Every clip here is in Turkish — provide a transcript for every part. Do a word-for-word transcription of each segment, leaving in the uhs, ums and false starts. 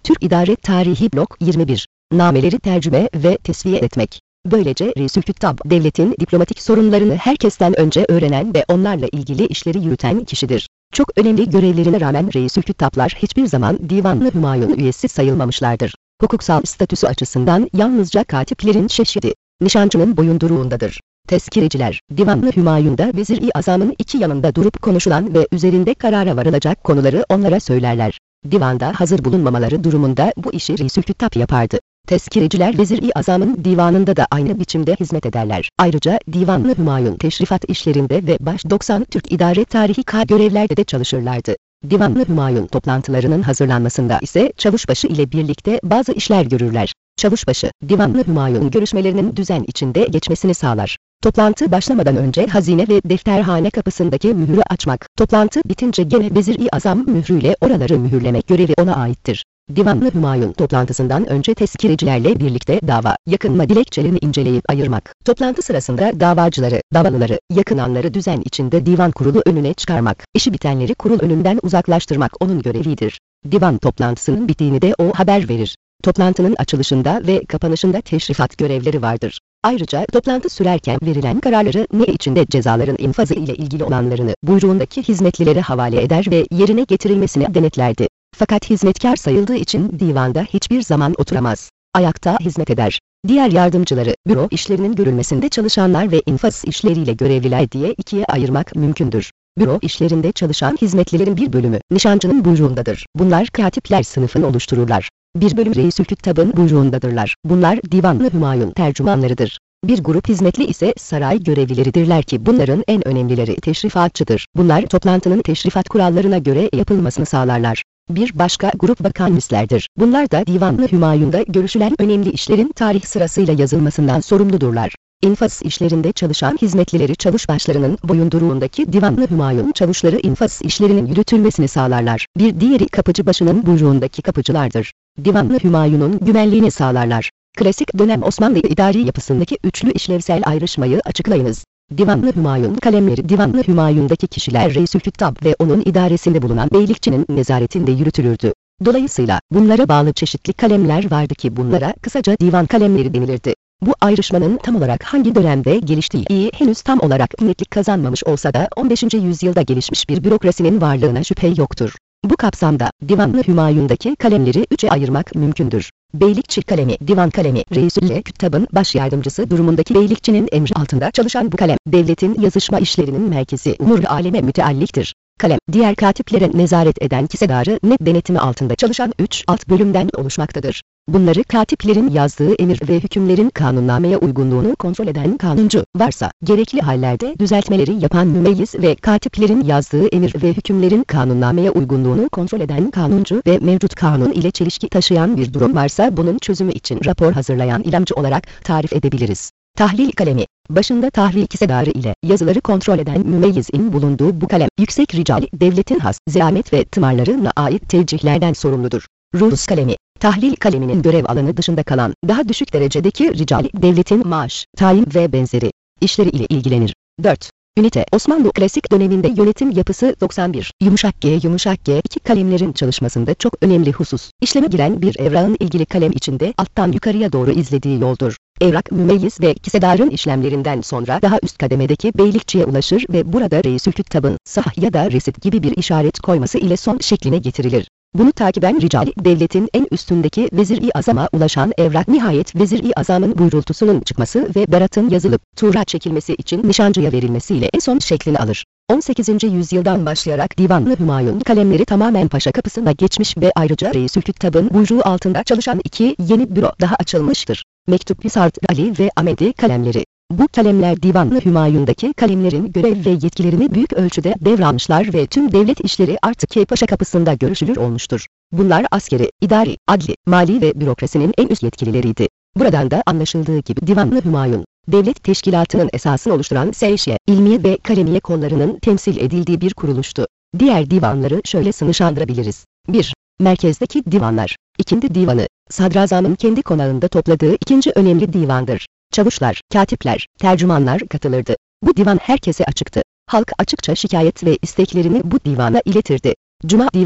Türk İdare Tarihi Blok yirmi bir. Nameleri tercüme ve tesviye etmek. Böylece Reisülküttab, devletin diplomatik sorunlarını herkesten önce öğrenen ve onlarla ilgili işleri yürüten kişidir. Çok önemli görevlerine rağmen Reisülküttablar hiçbir zaman Divan-ı Hümayun üyesi sayılmamışlardır. Hukuksal statüsü açısından yalnızca katiplerin şeşidi, nişancının boyunduruğundadır. Tezkireciler, Divan-ı Hümayun'da Vezir-i Azam'ın iki yanında durup konuşulan ve üzerinde karara varılacak konuları onlara söylerler. Divanda hazır bulunmamaları durumunda bu işi Reisülküttab yapardı. Tezkireciler Vezir-i Azam'ın divanında da aynı biçimde hizmet ederler. Ayrıca Divan-ı Hümayun teşrifat işlerinde ve baş doksan Türk İdare Tarihi K görevlerde de çalışırlardı. Divan-ı Hümayun toplantılarının hazırlanmasında ise Çavuşbaşı ile birlikte bazı işler görürler. Çavuşbaşı, Divan-ı Hümayun görüşmelerinin düzen içinde geçmesini sağlar. Toplantı başlamadan önce hazine ve defterhane kapısındaki mührü açmak, toplantı bitince gene Vezir-i Azam mührüyle oraları mühürlemek görevi ona aittir. Divan-ı Hümayun toplantısından önce tezkirecilerle birlikte dava, yakınma dilekçelerini inceleyip ayırmak, toplantı sırasında davacıları, davalıları, yakınanları düzen içinde divan kurulu önüne çıkarmak, işi bitenleri kurul önünden uzaklaştırmak onun görevidir. Divan toplantısının bittiğini de o haber verir. Toplantının açılışında ve kapanışında teşrifat görevleri vardır. Ayrıca toplantı sürerken verilen kararları ne içinde cezaların infazı ile ilgili olanlarını buyruğundaki hizmetlilere havale eder ve yerine getirilmesini denetlerdi. Fakat hizmetkar sayıldığı için divanda hiçbir zaman oturamaz. Ayakta hizmet eder. Diğer yardımcıları, büro işlerinin görülmesinde çalışanlar ve infaz işleriyle görevliler diye ikiye ayırmak mümkündür. Büro işlerinde çalışan hizmetlilerin bir bölümü nişancının buyruğundadır. Bunlar katipler sınıfını oluştururlar. Bir bölüm Reisülküttab'ın buyruğundadırlar. Bunlar Divan-ı Hümayun tercümanlarıdır. Bir grup hizmetli ise saray görevlileridirler ki bunların en önemlileri teşrifatçıdır. Bunlar toplantının teşrifat kurallarına göre yapılmasını sağlarlar. Bir başka grup vakanislerdir. Bunlar da Divan-ı Hümayun'da görüşülen önemli işlerin tarih sırasıyla yazılmasından sorumludurlar. İnfaz işlerinde çalışan hizmetlileri çavuşbaşlarının boyunduruğundaki Divan-ı Hümayun çavuşları infaz işlerinin yürütülmesini sağlarlar. Bir diğeri kapıcıbaşının buyruğundaki kapıcılardır. Divan-ı Hümayun'un güvenliğini sağlarlar. Klasik dönem Osmanlı idari yapısındaki üçlü işlevsel ayrışmayı açıklayınız. Divan-ı Hümayun kalemleri Divan-ı Hümayun'daki kişiler Reisülküttab ve onun idaresinde bulunan beylikçinin nezaretinde yürütülürdü. Dolayısıyla bunlara bağlı çeşitli kalemler vardı ki bunlara kısaca divan kalemleri denilirdi. Bu ayrışmanın tam olarak hangi dönemde geliştiği henüz tam olarak netlik kazanmamış olsa da on beşinci yüzyılda gelişmiş bir bürokrasinin varlığına şüphe yoktur. Bu kapsamda Divan-ı Hümayun'daki kalemleri üçe ayırmak mümkündür. Beylikçi kalemi, divan kalemi, Reisülküttab'ın baş yardımcısı durumundaki beylikçinin emri altında çalışan bu kalem, devletin yazışma işlerinin merkezi umur aleme mütealliktir. Kalem, diğer katiplere nezaret eden kisedarı net denetimi altında çalışan üç alt bölümden oluşmaktadır. Bunları katiplerin yazdığı emir ve hükümlerin kanunnameye uygunluğunu kontrol eden kanuncu, varsa gerekli hallerde düzeltmeleri yapan mümeyyiz ve katiplerin yazdığı emir ve hükümlerin kanunnameye uygunluğunu kontrol eden kanuncu ve mevcut kanun ile çelişki taşıyan bir durum varsa bunun çözümü için rapor hazırlayan ilamcı olarak tarif edebiliriz. Tahlil kalemi, başında tahlil kisedarı ile yazıları kontrol eden mümeyyizin bulunduğu bu kalem, yüksek ricali, devletin has, zahmet ve tımarlarına ait tevcihlerden sorumludur. Ruhs kalemi, tahlil kaleminin görev alanı dışında kalan, daha düşük derecedeki ricali, devletin maaş, tayin ve benzeri işleri ile ilgilenir. dört. Ünite, Osmanlı klasik döneminde yönetim yapısı doksan bir. Yumuşak G, yumuşak G, iki kalemlerin çalışmasında çok önemli husus. İşleme giren bir evrağın ilgili kalem içinde alttan yukarıya doğru izlediği yoldur. Evrak mümeyyiz ve kisedarın işlemlerinden sonra daha üst kademedeki beylikçiye ulaşır ve burada Reisülküttab'ın sah ya da resit gibi bir işaret koyması ile son şekline getirilir. Bunu takiben ricali, devletin en üstündeki Vezir-i Azam'a ulaşan evrak nihayet Vezir-i Azam'ın buyrultusunun çıkması ve beratın yazılıp tura çekilmesi için nişancıya verilmesiyle en son şeklini alır. on sekizinci yüzyıldan başlayarak Divan-ı Hümayun kalemleri tamamen paşa kapısına geçmiş ve ayrıca Reisülküttab'ın buyruğu altında çalışan iki yeni büro daha açılmıştır. Mektup Sart Ali ve Amedi kalemleri. Bu kalemler Divan-ı Hümayun'daki kalemlerin görev ve yetkilerini büyük ölçüde devralmışlar ve tüm devlet işleri artık paşa kapısında görüşülür olmuştur. Bunlar askeri, idari, adli, mali ve bürokrasinin en üst yetkilileriydi. Buradan da anlaşıldığı gibi Divan-ı Hümayun, devlet teşkilatının esasını oluşturan seyşiye, ilmiye ve kalemiye kollarının temsil edildiği bir kuruluştu. Diğer divanları şöyle sınıflandırabiliriz. bir. Merkezdeki divanlar. İkinci divanı, sadrazamın kendi konağında topladığı ikinci önemli divandır. Çavuşlar, katipler, tercümanlar katılırdı. Bu divan herkese açıktı. Halk açıkça şikayet ve isteklerini bu divana iletirdi. Cuma divanı,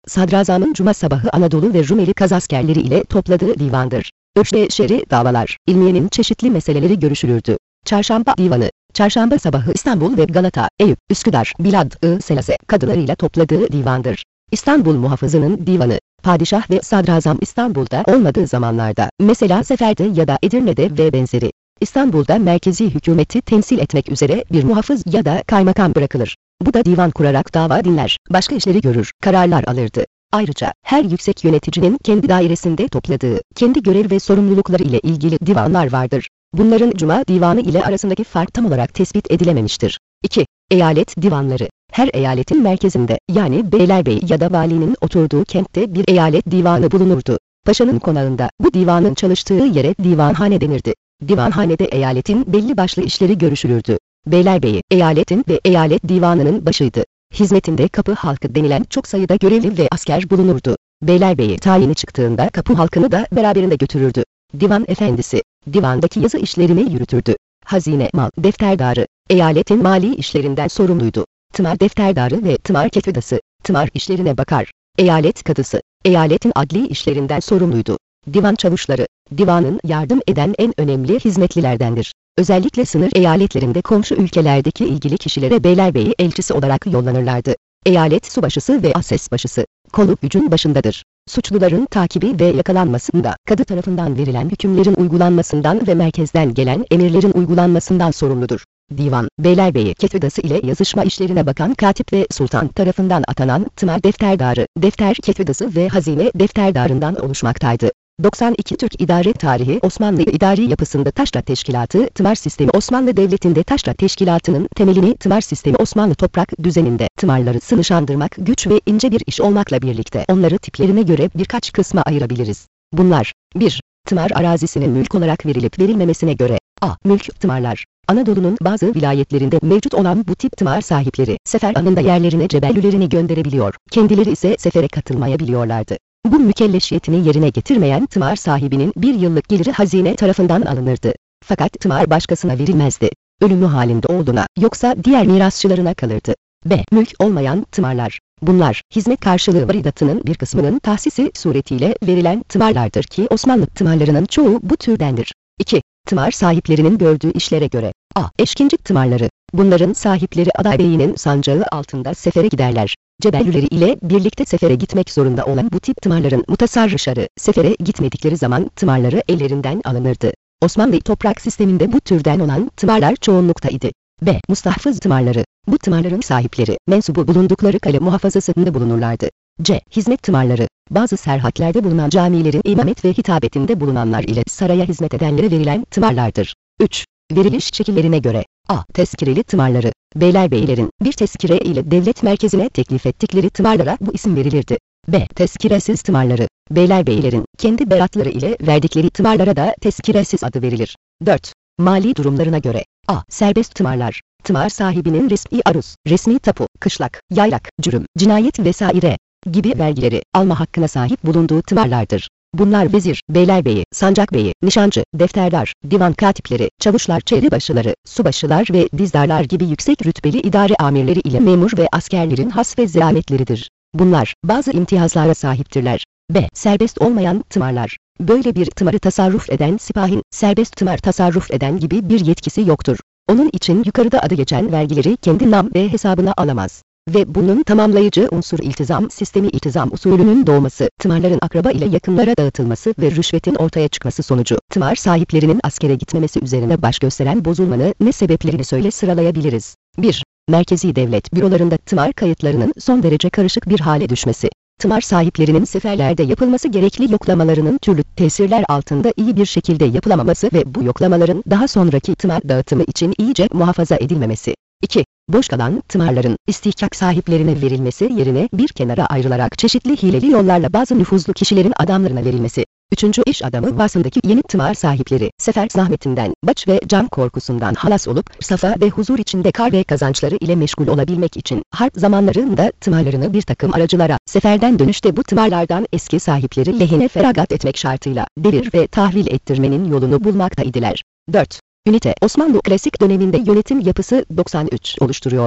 Sadrazamın cuma sabahı Anadolu ve Rumeli kazaskerleri ile topladığı divandır. Öşte şer'i davalar, ilmiyenin çeşitli meseleleri görüşülürdü. Çarşamba divanı, çarşamba sabahı İstanbul ve Galata, Eyüp, Üsküdar, Bilad-ı Selase kadılarıyla topladığı divandır. İstanbul muhafızının divanı, padişah ve sadrazam İstanbul'da olmadığı zamanlarda, mesela seferde ya da Edirne'de ve benzeri, İstanbul'da merkezi hükümeti temsil etmek üzere bir muhafız ya da kaymakam bırakılır. Bu da divan kurarak dava dinler, başka işleri görür, kararlar alırdı. Ayrıca her yüksek yöneticinin kendi dairesinde topladığı, kendi görev ve sorumlulukları ile ilgili divanlar vardır. Bunların Cuma Divanı ile arasındaki fark tam olarak tespit edilememiştir. iki. Eyalet divanları. Her eyaletin merkezinde, yani beylerbeyi ya da valinin oturduğu kentte bir eyalet divanı bulunurdu. Paşanın konağında bu divanın çalıştığı yere divanhane denirdi. Divanhanede eyaletin belli başlı işleri görüşülürdü. Beylerbeyi, eyaletin ve eyalet divanının başıydı. Hizmetinde kapı halkı denilen çok sayıda görevli ve asker bulunurdu. Beylerbeyi tayini çıktığında kapı halkını da beraberinde götürürdü. Divan efendisi, divandaki yazı işlerini yürütürdü. Hazine mal defterdarı, eyaletin mali işlerinden sorumluydu. Tımar defterdarı ve tımar ketüdası, tımar işlerine bakar. Eyalet kadısı, eyaletin adli işlerinden sorumluydu. Divan çavuşları, divanın yardım eden en önemli hizmetlilerdendir. Özellikle sınır eyaletlerinde komşu ülkelerdeki ilgili kişilere beylerbeyi elçisi olarak yollanırlardı. Eyalet subaşısı ve ases başısı, kolu gücün başındadır. Suçluların takibi ve yakalanmasında, kadı tarafından verilen hükümlerin uygulanmasından ve merkezden gelen emirlerin uygulanmasından sorumludur. Divan, beylerbeyi ketüdası ile yazışma işlerine bakan katip ve sultan tarafından atanan tımar defterdarı, defter ketüdası ve hazine defterdarından oluşmaktaydı. doksan iki Türk İdare Tarihi Osmanlı idari yapısında taşra teşkilatı, tımar sistemi Osmanlı Devleti'nde taşra teşkilatının temelini tımar sistemi Osmanlı toprak düzeninde tımarları sınışandırmak güç ve ince bir iş olmakla birlikte onları tiplerine göre birkaç kısma ayırabiliriz. Bunlar, bir. Tımar arazisinin mülk olarak verilip verilmemesine göre, a. Mülk tımarlar. Anadolu'nun bazı vilayetlerinde mevcut olan bu tip tımar sahipleri, sefer anında yerlerine cebellülerini gönderebiliyor, kendileri ise sefere katılmayabiliyorlardı. Bu mükelleşiyetini yerine getirmeyen tımar sahibinin bir yıllık geliri hazine tarafından alınırdı. Fakat tımar başkasına verilmezdi. Ölümü halinde olduğuna, yoksa diğer mirasçılarına kalırdı. B. Mülk olmayan tımarlar. Bunlar, hizmet karşılığı varidatının bir kısmının tahsisi suretiyle verilen tımarlardır ki Osmanlı tımarlarının çoğu bu türdendir. iki. Tımar sahiplerinin gördüğü işlere göre, a. Eşkinci tımarları. Bunların sahipleri aday beyinin sancağı altında sefere giderler. Cebellüleri ile birlikte sefere gitmek zorunda olan bu tip tımarların mutasarrışları, sefere gitmedikleri zaman tımarları ellerinden alınırdı. Osmanlı toprak sisteminde bu türden olan tımarlar çoğunluktaydı. B. Mustahfız tımarları. Bu tımarların sahipleri, mensubu bulundukları kale muhafazasında bulunurlardı. C. Hizmet tımarları. Bazı serhatlerde bulunan camilerin imamet ve hitabetinde bulunanlar ile saraya hizmet edenlere verilen tımarlardır. üç. Veriliş şekillerine göre, a. Tezkireli tımarları. Beylerbeylerin bir tezkire ile devlet merkezine teklif ettikleri tımarlara bu isim verilirdi. B. Tezkiresiz tımarları. Beylerbeylerin kendi beratları ile verdikleri tımarlara da tezkiresiz adı verilir. dört. Mali durumlarına göre, a. Serbest tımarlar. Tımar sahibinin resmi aruz, resmi tapu, kışlak, yaylak, cürüm, cinayet vesaire gibi vergileri alma hakkına sahip bulunduğu tımarlardır. Bunlar vezir, beylerbeyi, sancakbeyi, nişancı, defterdar, divan katipleri, çavuşlar, çevrebaşıları, subaşılar ve dizdarlar gibi yüksek rütbeli idare amirleri ile memur ve askerlerin has ve zirametleridir. Bunlar, bazı imtiyazlara sahiptirler. B. Serbest olmayan tımarlar. Böyle bir tımarı tasarruf eden sipahin, serbest tımar tasarruf eden gibi bir yetkisi yoktur. Onun için yukarıda adı geçen vergileri kendi nam ve hesabına alamaz. Ve bunun tamamlayıcı unsur iltizam sistemi iltizam usulünün doğması, tımarların akraba ile yakınlara dağıtılması ve rüşvetin ortaya çıkması sonucu, tımar sahiplerinin askere gitmemesi üzerine baş gösteren bozulmanı ne sebeplerini söyle sıralayabiliriz. bir. Merkezi devlet bürolarında tımar kayıtlarının son derece karışık bir hale düşmesi. Tımar sahiplerinin seferlerde yapılması gerekli yoklamalarının türlü tesirler altında iyi bir şekilde yapılamaması ve bu yoklamaların daha sonraki tımar dağıtımı için iyice muhafaza edilmemesi. iki. Boş kalan tımarların istihkak sahiplerine verilmesi yerine bir kenara ayrılarak çeşitli hileli yollarla bazı nüfuzlu kişilerin adamlarına verilmesi. Üçüncü iş adamı vasfındaki yeni tımar sahipleri, sefer zahmetinden, baç ve can korkusundan halas olup, safa ve huzur içinde kar ve kazançları ile meşgul olabilmek için, harp zamanlarında tımarlarını bir takım aracılara, seferden dönüşte bu tımarlardan eski sahipleri lehine feragat etmek şartıyla, devir ve tahvil ettirmenin yolunu bulmaktaydılar. dört. Ünite, Osmanlı klasik döneminde yönetim yapısı doksan üç oluşturuyordu.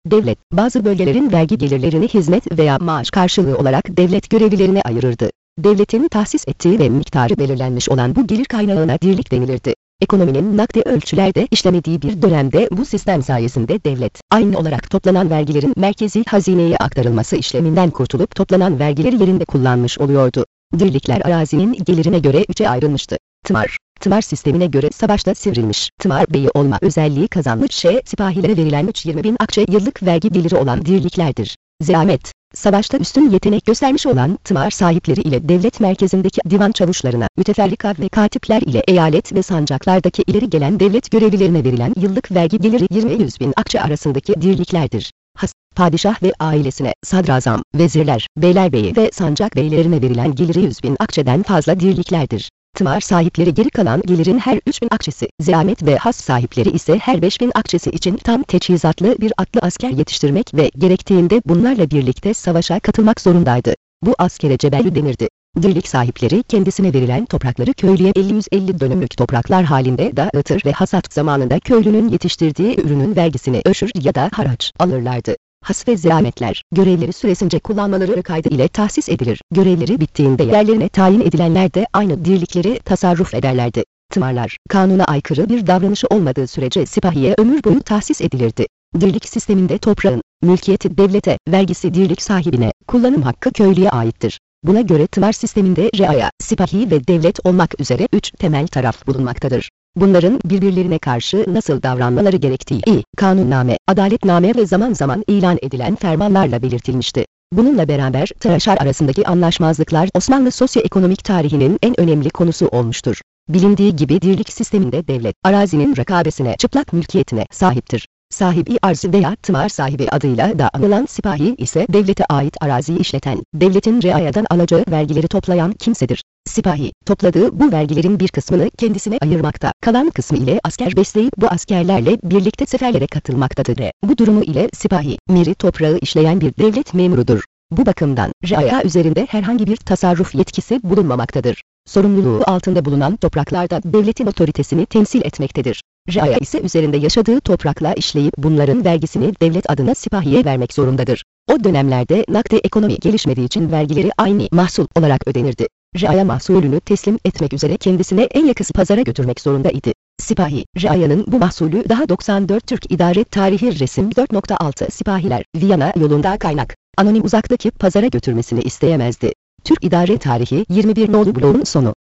Devlet, bazı bölgelerin vergi gelirlerini hizmet veya maaş karşılığı olarak devlet görevlilerine ayırırdı. Devletin tahsis ettiği ve miktarı belirlenmiş olan bu gelir kaynağına dirlik denilirdi. Ekonominin nakdi ölçülerde işlemediği bir dönemde bu sistem sayesinde devlet, aynı olarak toplanan vergilerin merkezi hazineye aktarılması işleminden kurtulup toplanan vergileri yerinde kullanmış oluyordu. Dirlikler arazinin gelirine göre üçe ayrılmıştı. Tımar, tımar sistemine göre savaşta sivrilmiş, tımar beyi olma özelliği kazanmış şey sipahilere verilen üç yüz yirmi bin akçe yıllık vergi geliri olan dirliklerdir. Zeamet, savaşta üstün yetenek göstermiş olan tımar sahipleri ile devlet merkezindeki divan çavuşlarına, müteferrika ve katipler ile eyalet ve sancaklardaki ileri gelen devlet görevlilerine verilen yıllık vergi geliri yirmi yüz bin akçe arasındaki dirliklerdir. Has, padişah ve ailesine, sadrazam, vezirler, beylerbeyi ve sancak beylerine verilen geliri yüz bin akçeden fazla dirliklerdir. Tımar sahipleri geri kalan gelirin her üç bin akçesi, zeamet ve has sahipleri ise her beş bin akçesi için tam teçhizatlı bir atlı asker yetiştirmek ve gerektiğinde bunlarla birlikte savaşa katılmak zorundaydı. Bu askere cebellü denirdi. Dirlik sahipleri kendisine verilen toprakları köylüye elli yüz elli dönümlük topraklar halinde dağıtır ve hasat zamanında köylünün yetiştirdiği ürünün vergisini öşür ya da haraç alırlardı. Has ve zeametler, görevleri süresince kullanmaları kaydı ile tahsis edilir. Görevleri bittiğinde yerlerine tayin edilenler de aynı dirlikleri tasarruf ederlerdi. Tımarlar, kanuna aykırı bir davranışı olmadığı sürece sipahiye ömür boyu tahsis edilirdi. Dirlik sisteminde toprağın, mülkiyeti devlete, vergisi dirlik sahibine, kullanım hakkı köylüye aittir. Buna göre tımar sisteminde reaya, sipahi ve devlet olmak üzere üç temel taraf bulunmaktadır. Bunların birbirlerine karşı nasıl davranmaları gerektiği, kanunname, adaletname ve zaman zaman ilan edilen fermanlarla belirtilmişti. Bununla beraber taraşlar arasındaki anlaşmazlıklar Osmanlı sosyoekonomik tarihinin en önemli konusu olmuştur. Bilindiği gibi dirlik sisteminde devlet, arazinin rakabesine, çıplak mülkiyetine sahiptir. Sahibi arz veya tımar sahibi adıyla da anılan sipahi ise devlete ait araziyi işleten, devletin reayadan alacağı vergileri toplayan kimsedir. Sipahi, topladığı bu vergilerin bir kısmını kendisine ayırmakta, kalan kısmı ile asker besleyip bu askerlerle birlikte seferlere katılmaktadır. Bu durumu ile sipahi, miri toprağı işleyen bir devlet memurudur. Bu bakımdan, reaya üzerinde herhangi bir tasarruf yetkisi bulunmamaktadır. Sorumluluğu altında bulunan topraklarda devletin otoritesini temsil etmektedir. Reaya ise üzerinde yaşadığı toprakla işleyip bunların vergisini devlet adına sipahiye vermek zorundadır. O dönemlerde nakde ekonomi gelişmediği için vergileri aynı mahsul olarak ödenirdi. Reaya mahsulünü teslim etmek üzere kendisine en yakın pazara götürmek zorundaydı. Sipahi, reayanın bu mahsulü daha doksan dört Türk İdare Tarihi Resim dört nokta altı Sipahiler, Viyana yolunda kaynak, anonim uzaktaki pazara götürmesini isteyemezdi. Türk İdare Tarihi yirmi bir nolu bloğun sonu.